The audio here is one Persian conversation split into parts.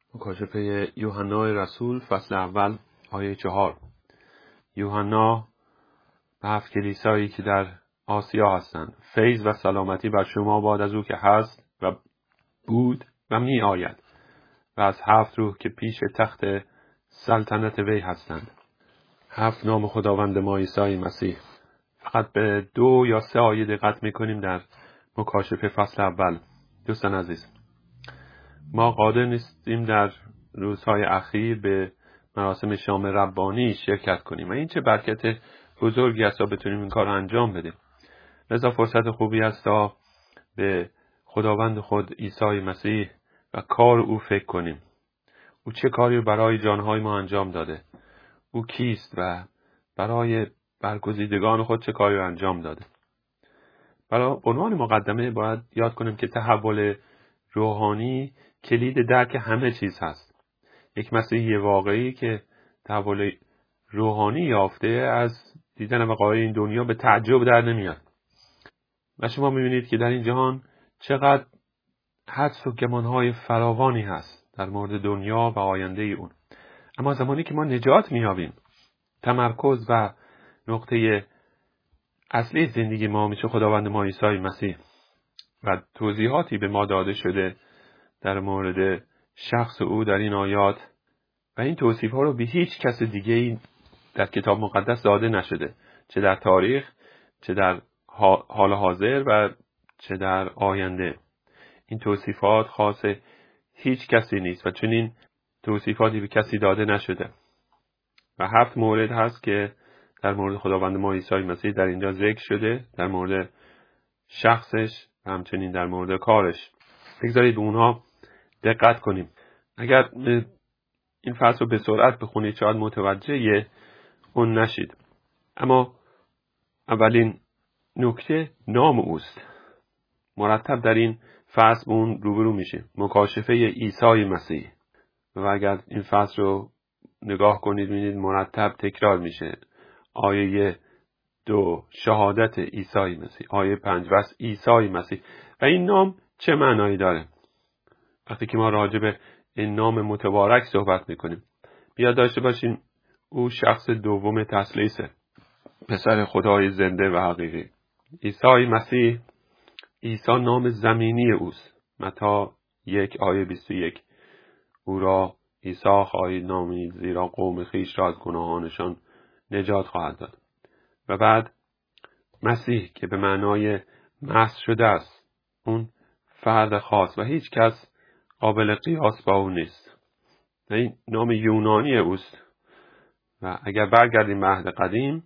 مکاشفه یوحنا رسول فصل اول آیه 4. یوحنا به 7 کلیسایی که در آسیا هستند: فیض و سلامتی بر شما باد از او که هست و بود و می آید و از 7 روح که پیش تخت سلطنت وی هستند. 7 نام خداوند ما عیسی مسیح. فقط به 2 یا 3 آیه دقت میکنیم در مکاشفه فصل اول. دوستان عزیز، ما قادر نیستیم در روزهای اخیر به مراسم شام ربانی شرکت کنیم و این چه برکت بزرگی است تا بتونیم این کار رو انجام بدیم. لذا فرصت خوبی است تا به خداوند خود عیسی مسیح و کار او فکر کنیم. او چه کاری رو برای جانهای ما انجام داده، او کیست و برای برگزیدگان خود چه کاری رو انجام داده. برای عنوان مقدمه باید یاد کنیم که تحول روحانی کلید درک همه چیز هست. یک مسیحی واقعی که تحول روحانی یافته از دیدن وقایع این دنیا به تعجب در نمیاد. و شما میبینید که در این جهان چقدر حدس و گمانهای فراوانی هست در مورد دنیا و آینده اون. اما زمانی که ما نجات میابیم، تمرکز و نقطه اصلی زندگی ما میشه خداوند ما عیسی مسیح و توضیحاتی به ما داده شده در مورد شخص او در این آیات و این توصیف ها رو به هیچ کس دیگه در کتاب مقدس داده نشده، چه در تاریخ، چه در حال حاضر و چه در آینده. این توصیفات خاص هیچ کسی نیست و چنین توصیفاتی به کسی داده نشده. و 7 مورد هست که در مورد خداوند ما عیسی مسیح در اینجا ذکر شده، در مورد شخصش و همچنین در مورد کارش. بگذارید به اونها دقت کنیم. اگر این فصل رو به سرعت بخونید شاید متوجه اون نشید. اما اولین نکته نام اوست. مرتب در این فصل اون روبرو میشه، مکاشفه عیسی مسیح. و اگر این فصل رو نگاه کنید می‌بینید مرتب تکرار میشه. آیه 2 شهادت عیسی مسیح، آیه 5 وصف عیسی مسیح. و این نام چه معنایی داره؟ وقتی که ما راجع به این نام متبارک صحبت میکنیم، بیاد داشته باشین او شخص دوم تثلیثه، پسر خدای زنده و حقیقی. عیسی مسیح، عیسی نام زمینی اوست. متی 1 آیه 21 او را عیسی خواهید نامید زیرا قوم خویش را از گناهانشان نجات خواهد داد. و بعد مسیح که به معنای مسح شده است، اون فرد خاص و هیچ کس قابل قیاس با او نیست. و این نام یونانی اوست و اگر برگردیم به عهد قدیم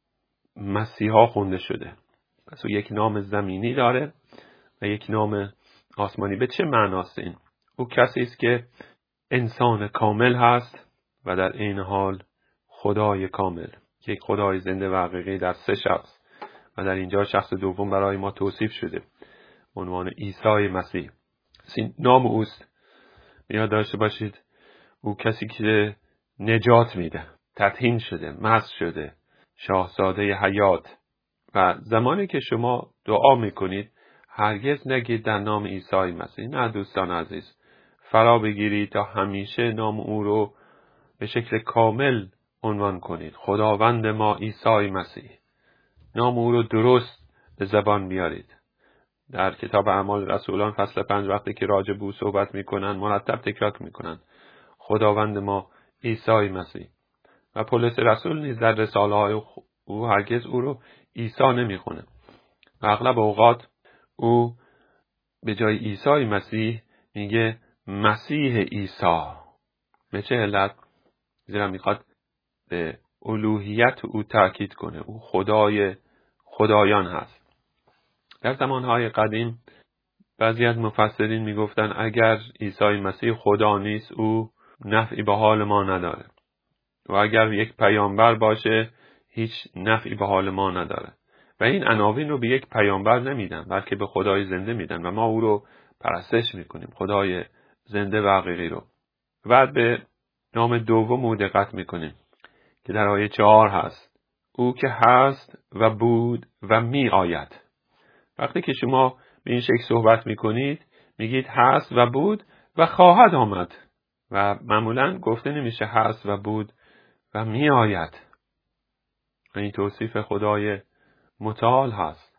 مسیحا خونده شده. پس او یک نام زمینی داره و یک نام آسمانی. به چه معناست این؟ او کسی است که انسان کامل هست و در عین حال خدای کامل، یک خدای زنده و حقیقی در 3 شخص. و در اینجا شخص دوم برای ما توصیف شده، عنوان عیسی مسیح. این نام اوست. یاد داشته باشید او کسی که نجات میده، تطهین شده، مسح شده، شاهزاده حیات. و زمانی که شما دعا میکنید هرگز نگید در نام عیسی مسیح. نه دوستان عزیز، فرا بگیرید تا همیشه نام او رو به شکل کامل عنوان کنید. خداوند ما عیسی مسیح. نام او رو درست به زبان بیارید. در کتاب اعمال رسولان فصل 5 وقتی که راجع به او صحبت میکنن مرتب تکرار میکنن خداوند ما عیسی مسیح. و پولس رسول نیز در رساله های او هرگز او رو عیسی نمیخونه و اغلب اوقات او به جای عیسی مسیح میگه مسیح عیسی. به چه علت؟ زیرا میخواد به الوهیت او تاکید کنه. او خدای خدایان هست. در زمانهای قدیم بعضی از مفسرین میگفتن اگر عیسی مسیح خدا نیست او نفعی به حال ما نداره و اگر یک پیامبر باشه هیچ نفعی به حال ما نداره. و این عناوین رو به یک پیامبر نمیدن بلکه به خدای زنده میدن و ما او رو پرستش میکنیم، خدای زنده و حقیقی رو. بعد به نام دوم دقت میکنیم که در آیه 4 هست، او که هست و بود و می آید. وقتی که شما به این شکل صحبت میکنید میگید هست و بود و خواهد آمد. و معمولا گفته نمیشه هست و بود و می آید. این توصیف خدای متعال هست.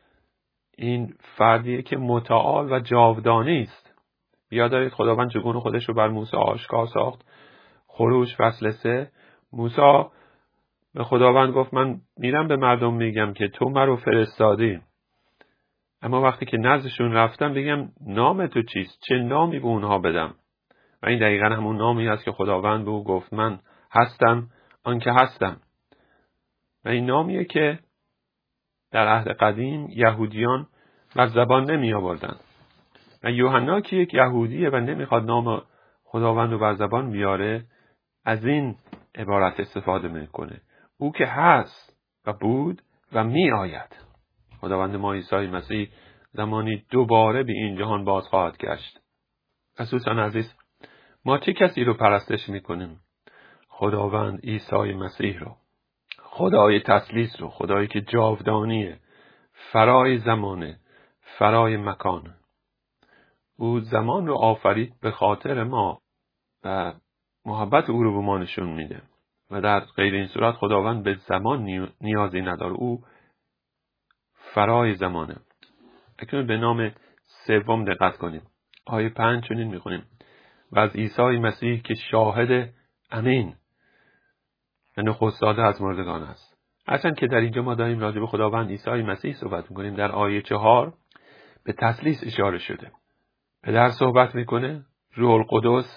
این فردیه که متعال و جاودانی است. یاد دارید خداوند چگونه خودش رو بر موسی آشکار ساخت. خروج فصل 3 موسی به خداوند گفت من میرم به مردم میگم که تو مرا فرستادی، اما وقتی که نزدشون رفتم بگم نام تو چیست، چه نامی به اونها بدم. و این دقیقا همون نامی هست که خداوند به او گفت من هستم آنکه هستم. و این نامیه که در عهد قدیم یهودیان بر زبان نمی آوردن. و یوحنا که یک یهودیه و نمیخواد نام خداوند رو بر زبان بیاره، از این عبارت استفاده میکنه: او که هست و بود و می آید. خداوند ما عیسی مسیح زمانی دوباره به این جهان باز خواهد گشت. دوستان عزیز، ما چه کسی رو پرستش میکنیم؟ خداوند عیسی مسیح رو، خدای تثلیث رو، خدایی که جاودانیه، فرای زمانه، فرای مکان. او زمان رو آفرید به خاطر ما و محبت او رو به ما نشون میده و در غیر این صورت خداوند به زمان نیازی نداره. او فرای زمانه. اکنون به نام سوم دقت کنیم. آیه 5 چنین میخونیم: و از عیسی مسیح که شاهد امین و نخست زاده از مردگان است. هرچند که در اینجا ما داریم راجع به خداوند عیسی مسیح صحبت میکنیم، در آیه 4 به تثلیث اشاره شده. پدر صحبت میکنه، روح القدس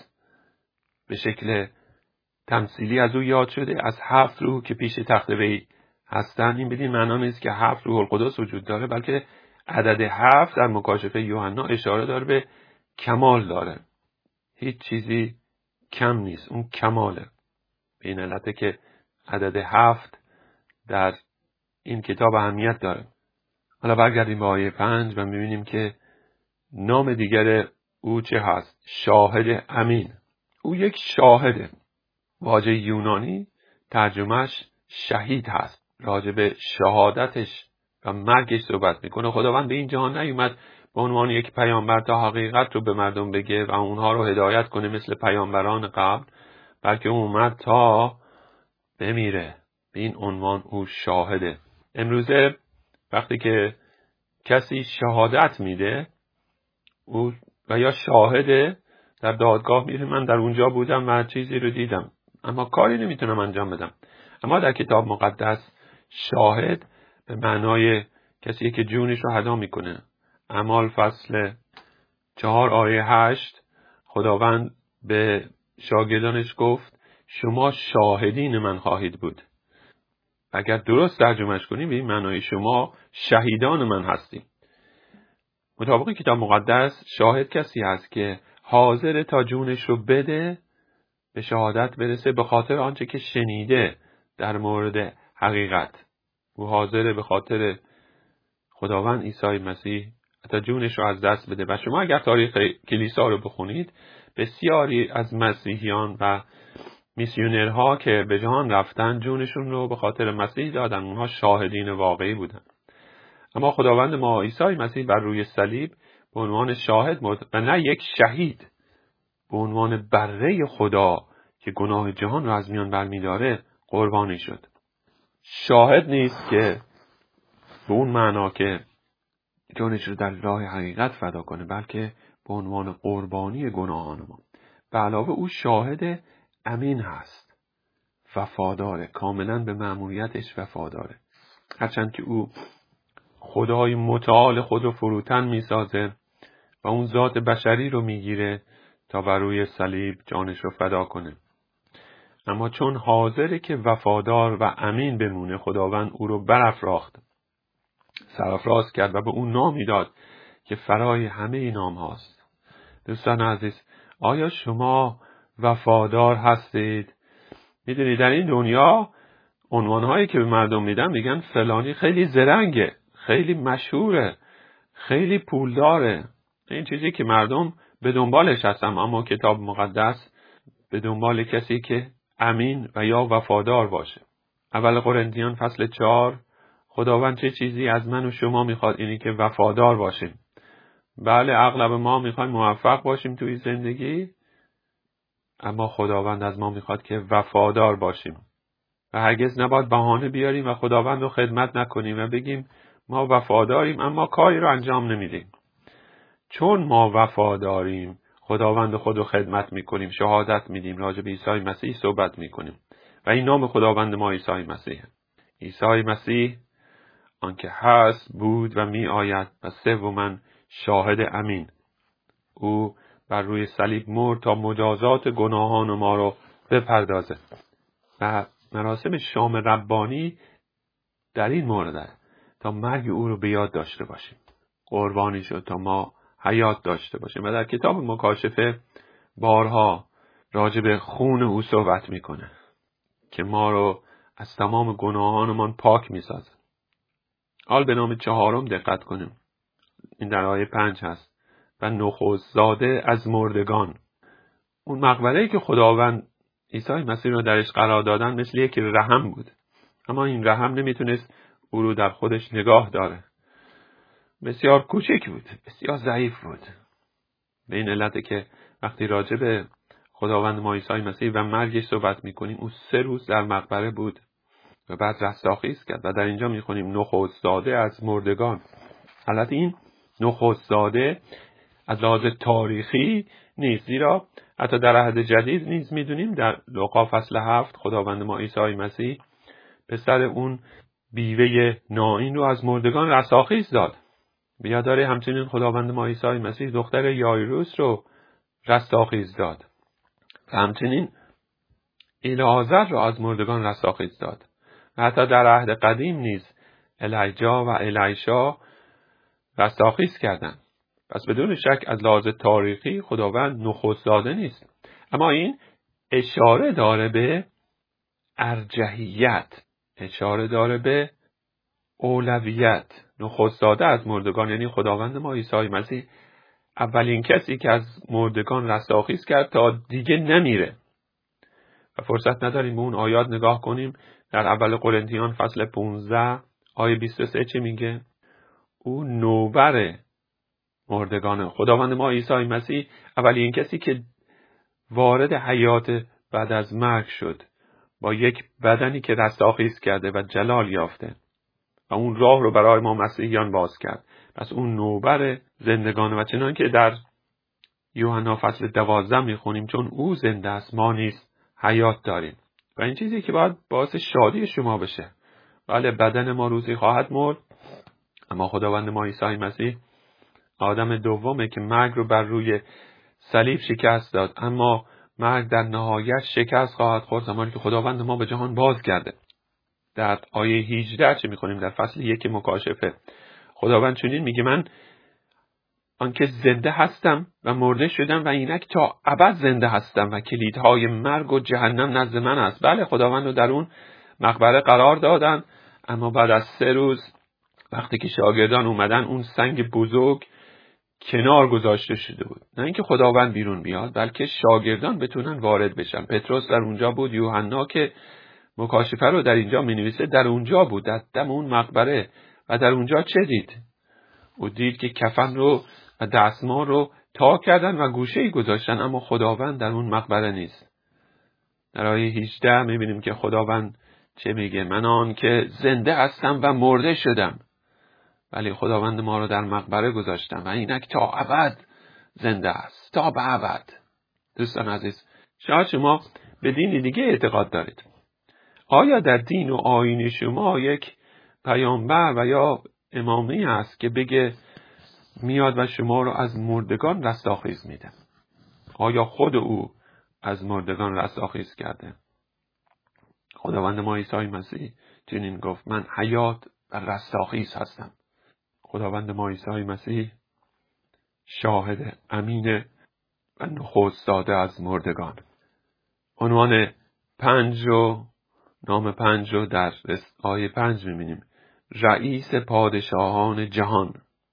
به شکل تمثیلی از او یاد شده، از 7 روح که پیش تخت وی هستند. این بدین معنا نیست که 7 روح القدس وجود داره، بلکه عدد 7 در مکاشفه یوحنا اشاره داره به کمال داره. هیچ چیزی کم نیست، اون کماله. به این علته که عدد 7 در این کتاب اهمیت داره. حالا برگردیم به آیه 5 و میبینیم که نام دیگر او چه هست؟ شاهد امین. او یک شاهده. واژه یونانی ترجمهش شهید هست. راجع به شهادتش و مرگش صحبت میکنه. خداوند به این جهان نیومد به عنوان یک پیامبر تا حقیقت رو به مردم بگه و اونها رو هدایت کنه مثل پیامبران قبل، بلکه اون اومد تا بمیره. به این عنوان او شاهده. امروزه وقتی که کسی شهادت میده او و یا شاهده، در دادگاه میره من در اونجا بودم و چیزی رو دیدم اما کاری نمیتونم انجام بدم. اما در کتاب مقدس شاهد به معنای کسی که جونش رو فدا میکنه. اعمال فصل 4 آیه 8 خداوند به شاگردانش گفت شما شاهدین من خواهید بود. اگر درست ترجمهش کنیم به این معنای شما شهیدان من هستید. مطابق کتاب مقدس شاهد کسی هست که حاضر تا جونش رو بده به شهادت برسه به خاطر آنچه که شنیده در مورد حقیقت. او حاضر به خاطر خداوند عیسی مسیح تا جونش رو از دست بده. و شما اگر تاریخ کلیسا رو بخونید بسیاری از مسیحیان و میسیونرها که به جهان رفتن جونشون رو به خاطر مسیح دادن. اونها شاهدین واقعی بودن. اما خداوند ما عیسی مسیح بر روی صلیب به عنوان شاهد مرد و نه یک شهید، به عنوان بره خدا که گناه جهان رو از میان برمی‌داره قربانی شد. شاهد نیست که به اون معنا که جانش رو در راه حقیقت فدا کنه، بلکه به عنوان قربانی گناهان ما. به علاوه او شاهد امین هست، وفاداره، کاملا به مأموریتش وفاداره. هرچند که او خدای متعال خود رو فروتن میسازه و اون ذات بشری رو میگیره تا بر روی صلیب جانش رو فدا کنه. اما چون حاضره که وفادار و امین بمونه، خداوند او رو برافراخت، سرافراز کرد و به اون نامی داد که فرای همه نام هاست. دوستان عزیز، آیا شما وفادار هستید؟ میدونید در این دنیا عنوانهایی که به مردم میدن میگن فلانی خیلی زرنگه، خیلی مشهوره، خیلی پولداره. این چیزی که مردم به دنبالش هستن. اما کتاب مقدس به دنبال کسی که امین و یا وفادار باشه. اول قرنتیان فصل 4 خداوند چه چیزی از من و شما میخواد؟ اینی که وفادار باشیم. بله، اغلب ما میخوایم موفق باشیم توی زندگی، اما خداوند از ما میخواد که وفادار باشیم و هرگز نباید بهانه بیاریم و خداوند رو خدمت نکنیم و بگیم ما وفاداریم اما کاری رو انجام نمیدیم. چون ما وفاداریم خداوند خود رو خدمت میکنیم، شهادت میدیم، راجع به عیسی مسیح صحبت میکنیم و این نام خداوند ما عیسی مسیح. عیسی مسیح آنکه هست، بود و می آید و سوماً شاهد امین. او بر روی صلیب مرد تا مجازات گناهان ما رو بپردازه و مراسم شام ربانی در این مورد تا مرگ او رو به یاد داشته باشیم. قربانی شد تا ما حیات داشته باشیم و در کتاب مکاشفه بارها راجع به خون او صحبت میکنه که ما رو از تمام گناهانمان پاک میسازه. حال به نام 4 دقت کنیم. این در آیه 5 هست. و نخست زاده از مردگان. اون مقبره‌ای که خداوند عیسی مسیح رو درش قرار دادن مثل یک رحم بود، اما این رحم نمیتونست او رو در خودش نگاه داره. بسیار کوچک بود، بسیار ضعیف بود. به این علته که وقتی راجع به خداوند ما عیسی مسیح و مرگش صحبت میکنیم، او 3 روز در مقبره بود و بعد رستاخیز کرد و در اینجا میخونیم نخست زاده از مردگان. البته این نخست زاده از لحاظ تاریخی نیست، زیرا حتی در عهد جدید نیز میدونیم در لوقا فصل 7 خداوند ما عیسی مسیح پسر اون بیوه نائین رو از مردگان رستاخیز داد. بیاداره همچنین خداوند ما عیسی مسیح دختر یایروس رو رستاخیز داد و همچنین الیعازر رو از مردگان رستاخیز داد. و حتی در عهد قدیم نیز الیجا و الیشا رستاخیز کردند. پس بدون شک از لحاظ تاریخی خداوند نخست زاده نیست، اما این اشاره داره به ارجحیت، اشاره داره به اولویت. نخست زاده از مردگان یعنی خداوند ما عیسی مسیح اولین کسی که از مردگان رستاخیز کرد تا دیگه نمیره. و فرصت نداریم به اون آیات نگاه کنیم. در اول قرنتیان فصل 15 آیه 23 چی میگه؟ او نوبر مردگان. خداوند ما عیسی مسیح اولین کسی که وارد حیات بعد از مرگ شد، با یک بدنی که رستاخیز کرده و جلال یافته و اون راه رو برای ما مسیحیان باز کرد. پس اون نوبر زندگان و چنان که در یوحنا فصل 12 میخونیم چون او زنده است ما نیز حیات داریم. و این چیزی که باید باعث شادی شما بشه. بله بدن ما روزی خواهد مرد، اما خداوند ما عیسی مسیح آدم دومه که مرگ رو بر روی صلیب شکست داد، اما مرگ در نهایت شکست خواهد خورد زمانی که خداوند ما به جهان باز کرده. در آیه 18 چه می‌خونیم؟ در فصل 1 مکاشفه خداوند چنین میگه من آنکه زنده هستم و مرده شدم و اینک تا ابد زنده هستم و کلیدهای مرگ و جهنم نزد من است. بله خداوند رو در اون مقبره قرار دادن، اما بعد از 3 روز وقتی که شاگردان اومدن اون سنگ بزرگ کنار گذاشته شده بود. نه اینکه خداوند بیرون بیاد، بلکه شاگردان بتونن وارد بشن. پتروس در اونجا بود، یوحنا که مکاشفه رو در اینجا می‌نویسه در اونجا بود، در دم اون مقبره. و در اونجا چه دید؟ او دید که کفن رو و دستمال رو تا کردن و گوشه‌ای گذاشتن، اما خداوند در اون مقبره نیست. در آیه 18 می‌بینیم که خداوند چه میگه؟ من آن که زنده هستم و مرده شدم، ولی خداوند ما رو در مقبره گذاشتم و اینک تا ابد زنده است، تا به ابد. دوستان عزیز، شاید شما به دین دیگه اعتقاد دارید. آیا در دین و آیین شما یک پیامبر و یا امامی هست که بگه میاد و شما رو از مردگان رستاخیز میده؟ آیا خود او از مردگان رستاخیز کرده؟ خداوند ما عیسی مسیح چنین گفت من حیات و رستاخیز هستم. خداوند ما عیسی مسیح شاهد امین و نخست زاده از مردگان. عنوان 5 رو، نام 5 رو در آیه 5 می‌بینیم. رئیس پادشاهان جهان.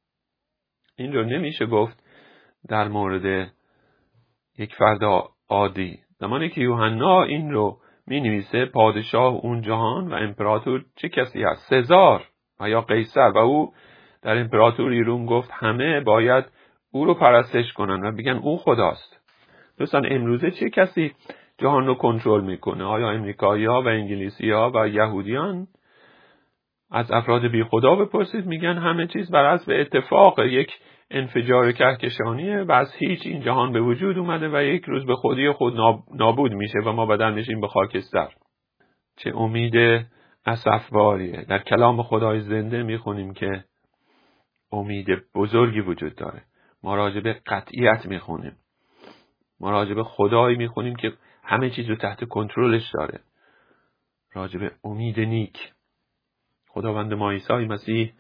این رو نمیشه گفت در مورد یک فرد عادی. زمانی که یوحنا این رو می‌نویسه پادشاه اون جهان و امپراتور چه کسی هست؟ سزار و یا قیصر. و او در امپراتوری روم گفت همه باید او رو پرستش کنن و بگن او خداست. دوستان امروزه چه کسی جهان رو کنترل میکنه؟ آیا امریکایی‌ها و انگلیسی‌ها و یهودیان؟ از افراد بی خدا بپرسید، میگن همه چیز بر حسب اتفاق یک انفجار کهکشانیه و از هیچ این جهان به وجود اومده و یک روز به خودی خود نابود میشه و ما بدل میشیم به خاکستر. چه امید اسفباریه. در کلام خدای زنده میخونیم که امید بزرگی وجود داره. ما راجع به قطعیت میخونیم. ما راجع به خدایی میخونیم که همه چیز رو تحت کنترلش داره. راجع به امید نیک. خداوند ما عیسی مسیح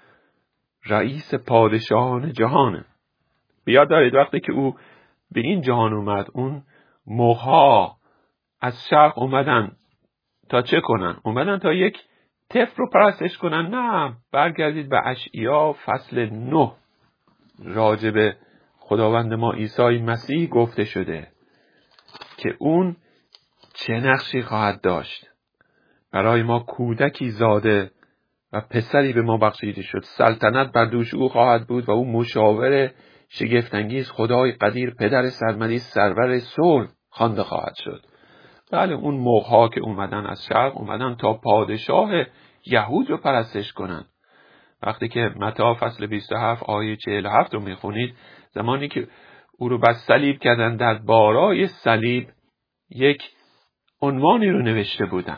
رئیس پادشاهان جهانه. بیاد دارید وقتی که او به این جهان اومد، اون موها از شرق اومدن تا چه کنن؟ اومدن تا یک طفل رو پرستش کنن؟ نه، برگردید به اشعیا فصل 9. راجع به خداوند ما عیسی مسیح گفته شده که اون چه نقشی خواهد داشت. برای ما کودکی زاده و پسری به ما بخشیده شد، سلطنت بر دوش او خواهد بود و او مشاور شگفت‌انگیز، خدای قدیر، پدر سرمدی، سرور صلح خوانده خواهد شد. بله، اون موها که اومدن از شرق اومدن تا پادشاه یهود رو پرستش کنن. وقتی که متی فصل 27 آیه 47 رو میخونید، زمانی که او رو بر صلیب کردن، در بارای صلیب یک عنوانی رو نوشته بودن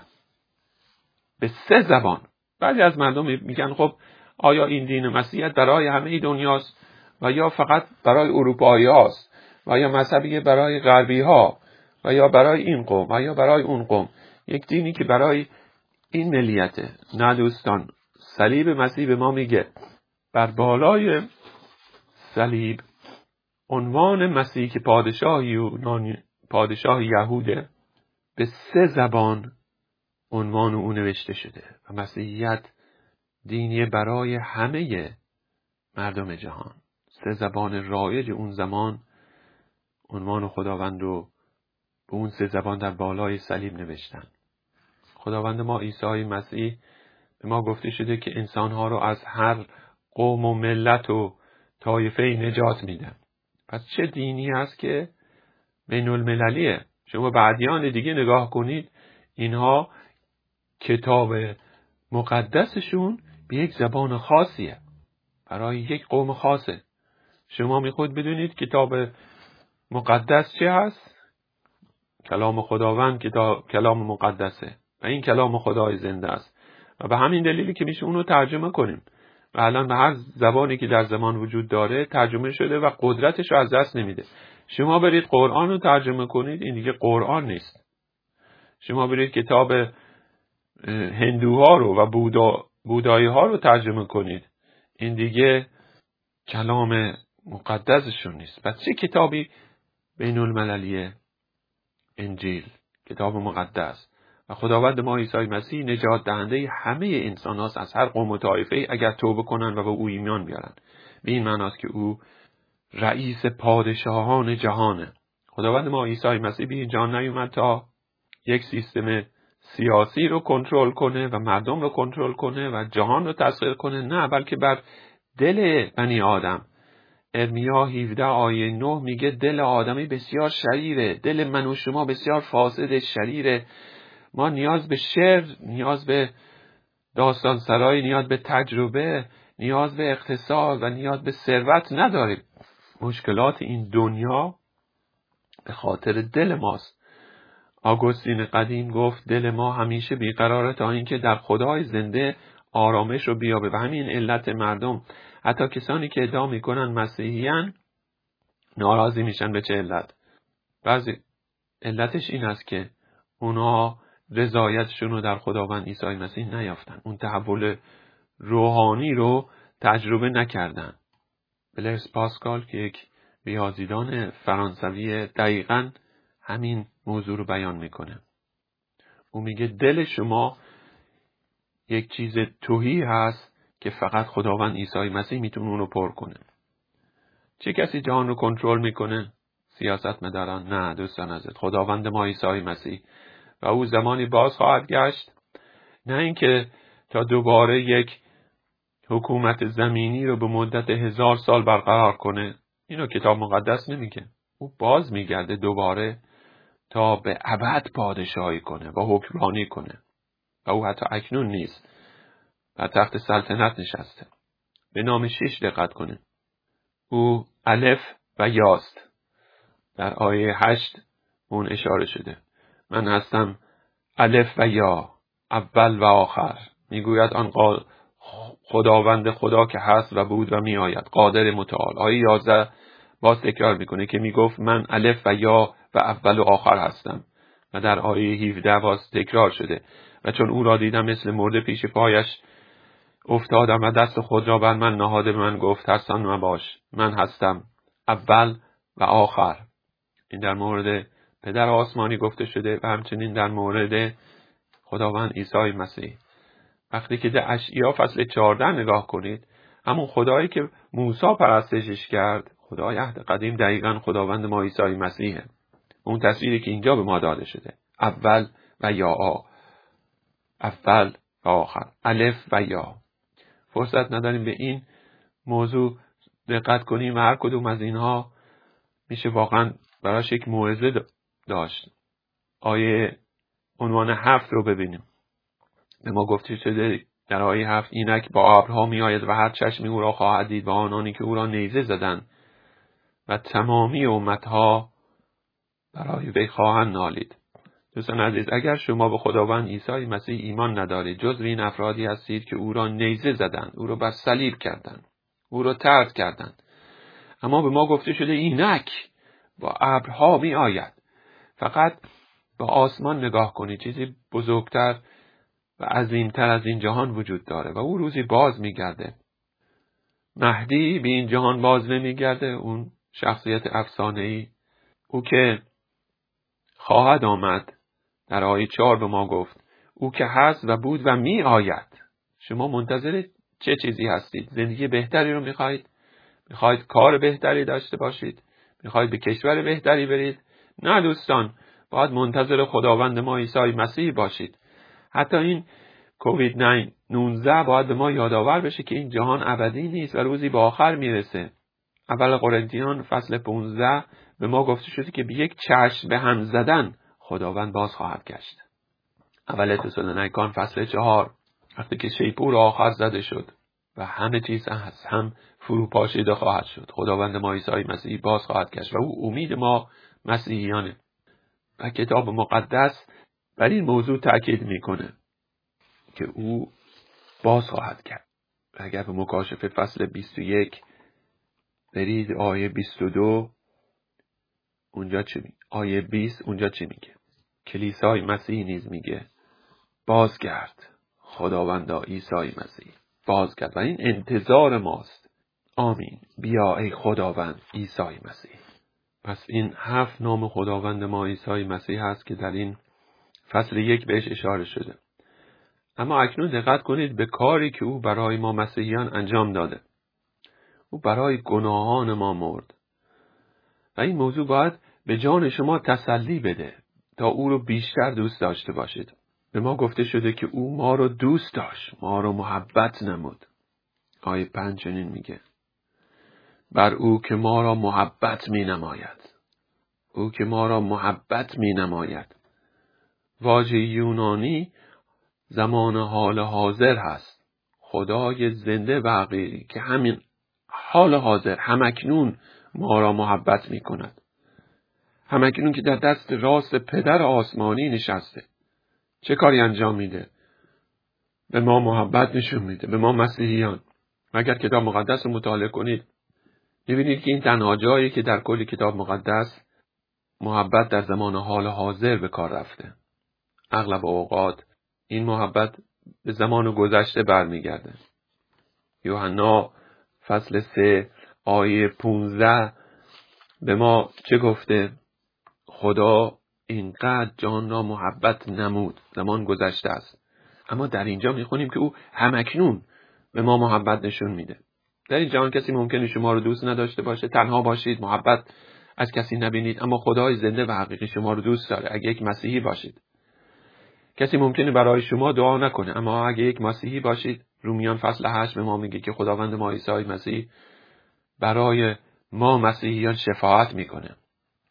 به 3 زبان. بعضی از مردم میگن خب آیا این دین مسیحیت برای همه دنیاست و یا فقط برای اروپایی هاست و یا مذهبی برای غربی ها و یا برای این قوم و یا برای اون قوم؟ یک دینی که برای این ملیته. نه دوستان، صلیب مسیح به ما میگه بر بالای صلیب عنوان مسیح که پادشاه یهوده به 3 زبان عنوان او نوشته شده و مسیحیت دینی برای همه مردم جهان. 3 زبان رایج اون زمان عنوان خداوند رو به اون 3 زبان در بالای صلیب نوشتن. خداوند ما عیسی مسیح به ما گفته شده که انسانها رو از هر قوم و ملت و طایفه نجات میده. پس چه دینی هست که بین المللیه؟ شما به ادیان دیگه نگاه کنید، اینها کتاب مقدسشون به یک زبان خاصیه، برای یک قوم خاصه. شما میخواد بدونید کتاب مقدس چه هست؟ کلام خداوند کلام مقدسه و این کلام خدای زنده است و به همین دلیلی که میشه اونو ترجمه کنیم و الان به هر زبانی که در زمان وجود داره ترجمه شده و قدرتش رو از دست نمیده. شما برید قرآن رو ترجمه کنید، این دیگه قرآن نیست. شما برید کتاب هندوها رو و بودایی ها رو ترجمه کنید، این دیگه کلام مقدسشون نیست. پس چه کتابی بین المللیه؟ انجیل، کتاب مقدس. و خداوند ما عیسی مسیح نجات دهنده همه انسان هاست از هر قوم و طایفه اگر توبه کنن و به او ایمان بیارن. به این معناست که او رئیس پادشاهان جهانه. خداوند ما عیسی مسیح به این جهان نیومد تا یک سیستم سیاسی رو کنترل کنه و مردم رو کنترل کنه و جهان رو تسخیر کنه، نه، بلکه بر دل بنی آدم. ارمیا 17 آیه 9 میگه دل آدمی بسیار شریره، دل من و شما بسیار فاسد شریره. ما نیاز به شعر، نیاز به داستان سرایی، نیاز به تجربه، نیاز به اقتصاد و نیاز به ثروت نداریم. مشکلات این دنیا به خاطر دل ماست. آگوستین قدیم گفت دل ما همیشه بیقراره تا اینکه در خدای زنده آرامش رو بیابه. و همین علت مردم، حتی کسانی که ادعا میکنن مسیحیان، ناراضی میشن. به چه علت؟ بعضی علتش این است که اونا رضایتشون رو در خداوند عیسی مسیح نیافتن، اون تحول روحانی رو تجربه نکردن. بلئز پاسکال که یک ریاضیدان فرانسوی دقیقاً همین موضوع رو بیان میکنه. او میگه دل شما یک چیز تهی هست که فقط خداوند عیسی مسیح میتونه اون رو پر کنه. چه کسی جهان رو کنترل میکنه؟ سیاستمداران؟ نه دوستان عزیز، خداوند ما عیسی مسیح. و او زمانی باز خواهد گشت، نه اینکه تا دوباره یک حکومت زمینی رو به مدت 1000 سال برقرار کنه. اینو کتاب مقدس نمیگه. او باز میگرده دوباره تا به ابد پادشاهی کنه و حکمرانی کنه و او حتی اکنون نیست، بر تخت سلطنت نشسته. به نام 6 دقت کنه. او الف و یاست. در آیه 8 اون اشاره شده. من هستم الف و یا، اول و آخر. میگوید آن خداوند خدا که هست و بود و می آید، قادر متعال. آیه 11 باز تکرار میکنه که میگفت من الف و یا و اول و آخر هستم. و در آیه 17 باز تکرار شده و چون او را دیدم مثل مرده پیش پایش افتادم و دست خود را بر من نهاده به من گفت ترسان مباش، من هستم اول و آخر. این در مورد پدر آسمانی گفته شده و همچنین در مورد خداوند عیسی مسیح. وقتی که در اشعیا فصل 14 نگاه کنید، همون خدایی که موسی پرستشش کرد، خدای عهد قدیم، دقیقاً خداوند ما عیسی مسیحه. اون تصویری که اینجا به ما داده شده، اول و یا، اول و آخر، الف و یا. فرصت نداریم به این موضوع دقت کنیم و هر کدوم از اینها میشه واقعا براش یک موعظه داشت. آیه عنوان 7 رو ببینیم. به ما گفته شده در آیه 7 اینک با ابرها می آید و هر چشمی او را خواهد دید و آنانی که او را نیزه زدند و تمامی امتها برای وی خواهند نالید. دوستان عزیز، اگر شما به خداوند عیسی مسیح ایمان ندارید، جزو این افرادی هستید که او را نیزه زدند، او را بر صلیب کردند، او را طرد کردند. اما به ما گفته شده اینک با ابرها می آید. فقط با آسمان نگاه کنید، چیزی بزرگتر و عظیمتر از این جهان وجود داره و او روزی باز میگرده. مهدی به این جهان باز نمیگرده، اون شخصیت افسانه‌ای، او که خواهد آمد. در آیه 4 به ما گفت او که هست و بود و می آید. شما منتظر چه چیزی هستید؟ زندگی بهتری رو میخواید؟ میخواید کار بهتری داشته باشید؟ میخواید به کشور بهتری برید؟ نه دوستان، باید منتظر خداوند ما عیسی مسیح باشید. حتی این کووید 19 باید به ما یادآور بشه که این جهان ابدی نیست و روزی به آخر میرسه. اول قرنتیان فصل 15 به ما گفته شده که به یک چشم به هم زدن خداوند باز خواهد گشت. اول تسالونیکان فصل 4 وقتی که شیپور آخر زده شد و همه چیز از هم فروپاشیده خواهد شد، خداوند ما عیسی مسیح باز خواهد گشت و او امید ما مسیحیانه. و کتاب مقدس بر این موضوع تاکید میکنه که او باز خواهد کرد. اگر به مکاشفه فصل 21 برید، آیه 22 اونجا چی میگه؟ آیه 20 اونجا چی میگه؟ کلیسای مسیح نیز میگه بازگرد خداوندا عیسی مسیح، بازگرد و این انتظار ماست. آمین، بیا ای خداوند عیسی مسیح. پس این 7 نام خداوند ما عیسی مسیح هست که در این فصل 1 بهش اشاره شده. اما اکنون دقت کنید به کاری که او برای ما مسیحیان انجام داده. او برای گناهان ما مرد و این موضوع باید به جان شما تسلی بده تا او رو بیشتر دوست داشته باشید. به ما گفته شده که او ما رو دوست داشت، ما رو محبت نمود. آیه 5 چنین میگه بر او که ما را محبت می نماید. او که ما را محبت می نماید. واژه یونانی زمان حال حاضر هست. خدای زنده و حقیقی که همین حال حاضر همکنون ما را محبت می کند. همکنون که در دست راست پدر آسمانی نشسته. چه کاری انجام میده؟ به ما محبت نشون میده، به ما مسیحیان. اگر کتاب مقدس رو مطالعه کنید می‌بینید که این تنها جایی که در کل کتاب مقدس محبت در زمان حال حاضر به کار رفته. اغلب اوقات این محبت به زمان گذشته برمیگرده. یوحنا فصل 3 آیه 15 به ما چه گفته؟ خدا اینقدر جان را محبت نمود. زمان گذشته است. اما در اینجا میخونیم که او همکنون به ما محبت نشون میده. در این جهان کسی ممکنه شما رو دوست نداشته باشه، تنها باشید، محبت از کسی نبینید، اما خدای زنده و حقیقی شما رو دوست داره اگه یک مسیحی باشید. کسی ممکنه برای شما دعا نکنه، اما اگه یک مسیحی باشید، رومیان فصل 8 به ما میگه که خداوند ما عیسی مسیح برای ما مسیحیان شفاعت میکنه.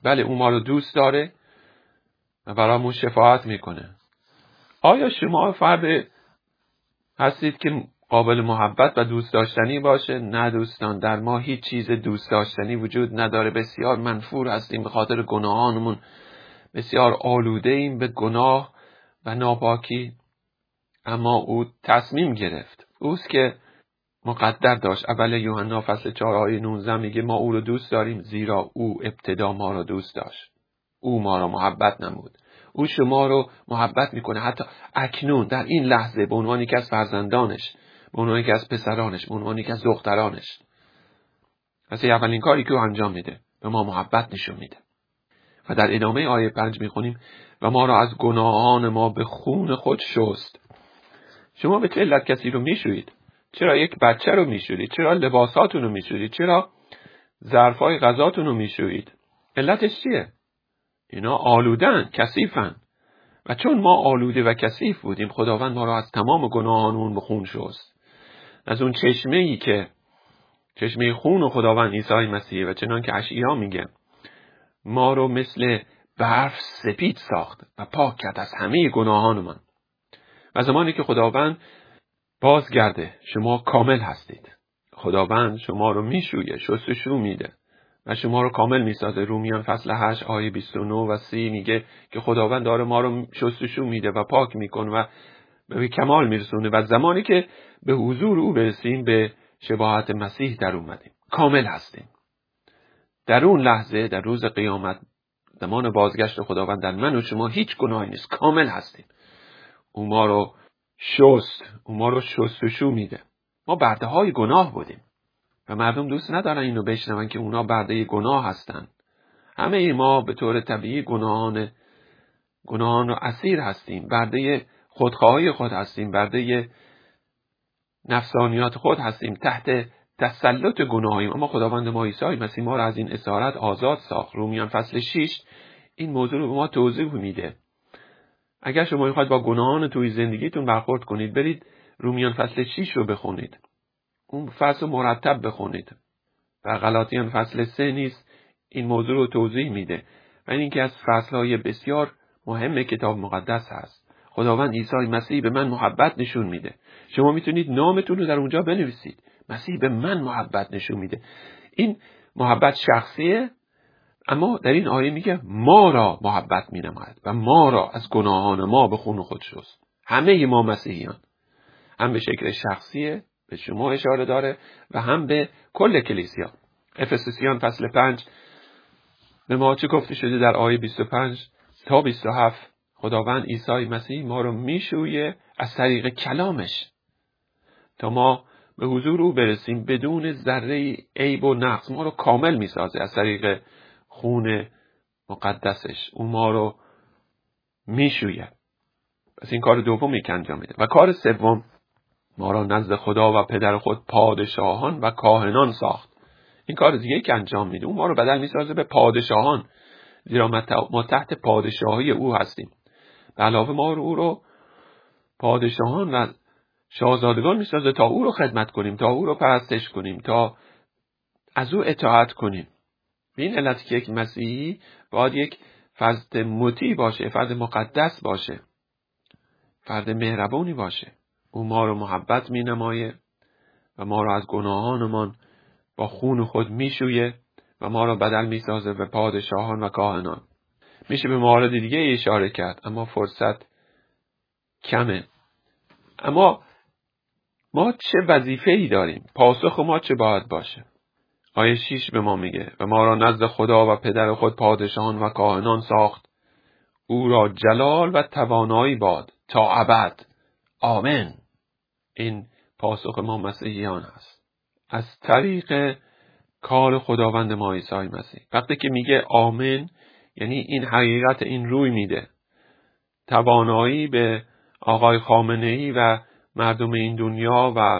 بله او ما رو دوست داره و برامون شفاعت میکنه. آیا شما فرد هستید که قابل محبت و دوست داشتنی باشه؟ نه دوستان، در ما هیچ چیز دوست داشتنی وجود نداره. بسیار منفور هستیم به خاطر گناهانمون، بسیار آلوده ایم به گناه و ناپاکی. اما او تصمیم گرفت، اوست که مقدر داشت. اول یوحنا فصل 4 آیه 19 میگه ما او رو دوست داریم زیرا او ابتدا ما رو دوست داشت. او ما رو محبت نمود. او شما رو محبت میکنه حتی اکنون در این لحظه، به عنوان یکی از فرزندانش، به عنوان یکی از پسرانش، به عنوان یکی از دخترانش. پس اولین کاری که او انجام میده به ما محبت نشون میده. و در ادامه آیه 5 میخونیم و ما را از گناهان ما به خون خود شست. شما به چه علت کسی رو میشویید؟ چرا یک بچه رو میشویید؟ چرا لباساتون رو میشویید؟ چرا ظرفای غذاتون رو میشویید؟ علتش چیه؟ اینا آلودن، کثیفن. و چون ما آلوده و کثیف بودیم، خداوند ما را از تمام گناهانمون به خون شست. از اون چشمه‌ای که چشمه خون خداوند عیسی مسیح، و چنان که اشعیا میگه ما رو مثل برف سپید ساخت و پاک کرد از همه گناهانمان. و زمانی که خداوند بازگرده شما کامل هستید. خداوند شما رو میشویه، شستشو میده و شما رو کامل میسازه. رومیان فصل 8 آیه 29 و 30 میگه که خداوند داره ما رو شستشو میده و پاک میکنه و به کمال میرسونه. و زمانی که به حضور او برسیم به شباهت مسیح در اومدیم، کامل هستیم. در اون لحظه، در روز قیامت، زمان بازگشت خداوند، در من و شما هیچ گناهی نیست، کامل هستیم. او ما رو او ما رو شستشو میده. ما برده های گناه بودیم و مردم دوست ندارن اینو بشنون که اونا برده گناه هستن. همه ما به طور طبیعی گناهان رو اسیر هستیم، برده خودخواهی خود هستیم، برده نفسانیات خود هستیم، تحت تسلط گناهیم. اما خداوند ما عیسی مسیح ما را از این اسارت آزاد ساخت. رومیان فصل 6 این موضوع رو به ما توضیح میده. اگر شما میخواید با گناهان توی زندگیتون برخورد کنید، برید رومیان فصل 6 رو بخونید. اون فصل مرتب بخونید. و غلاطیان فصل 3 نیز این موضوع رو توضیح میده. و این که از فصلهای بسیار مهم کتاب مقدس هست. خداوند عیسی مسیح به من محبت نشون میده. شما میتونید نامتون رو در اونجا بنویسید. مسیح به من محبت نشون میده. این محبت شخصیه، اما در این آیه میگه ما را محبت مینماید و ما را از گناهان ما به خون خود شست. همه ما مسیحیان، هم به شکل شخصیه به شما اشاره داره و هم به کل کلیسیا. افسوسیان فصل 5 به ما چه گفته شده در آیه 25 تا 27؟ خداوند عیسی مسیح ما رو میشویه از طریق کلامش تا ما به حضور او برسیم بدون ذره عیب و نقص. ما رو کامل میسازه از طریق خون مقدسش. او ما رو میشویه. پس این کار دومی که انجام میده. و کار سوم، ما را نزد خدا و پدر خود پادشاهان و کاهنان ساخت. این کار دیگه که انجام میده، اون ما رو بدل میسازه به پادشاهان، زیرا ما تحت پادشاهی او هستیم. به علاوه ما رو او رو پادشاهان و شاهزادگان میسازه تا او رو خدمت کنیم، تا او رو پرستش کنیم، تا از او اطاعت کنیم. به این علت که یک مسیحی باید یک فرد مطیع باشه، فرد مقدس باشه، فرد مهربونی باشه. او ما رو محبت می نمایه و ما رو از گناهانمان با خون خود می شویه و ما رو بدل می سازه به پادشاهان و کاهنان. میشه به موارد دیگه اشاره کرد اما فرصت کمه. اما ما چه وظیفه‌ای داریم؟ پاسخ ما چه باید باشه؟ آیه 6 به ما میگه و ما را نزد خدا و پدر خود پادشاهان و کاهنان ساخت. او را جلال و توانایی باد تا ابد. آمین. این پاسخ ما مسیحیان هست از طریق کار خداوند ما عیسی مسیح. وقتی که میگه آمین یعنی این حقیقت این روی میده. توانایی به آقای خامنه‌ای و مردم این دنیا و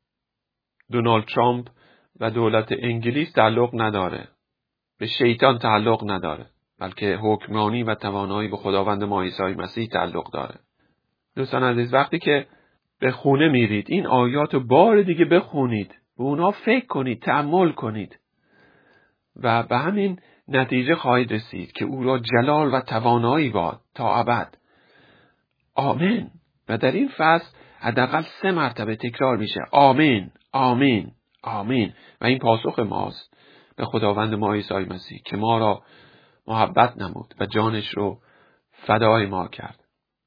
دونالد ترامپ و دولت انگلیس تعلق نداره، به شیطان تعلق نداره، بلکه حکمرانی و توانایی به خداوند ما عیسی مسیح تعلق داره. دوستان عزیز، وقتی که به خونه میرید این آیات رو بار دیگه بخونید، به اونا فکر کنید، تأمل کنید و به همین نتیجه خواهید رسید که او را جلال و توانایی باد تا ابد. آمین. و در این فصل حداقل 3 مرتبه تکرار میشه آمین، آمین، آمین. و این پاسخ ماست به خداوند ما عیسی مسیح که ما را محبت نمود و جانش رو فدای ما کرد.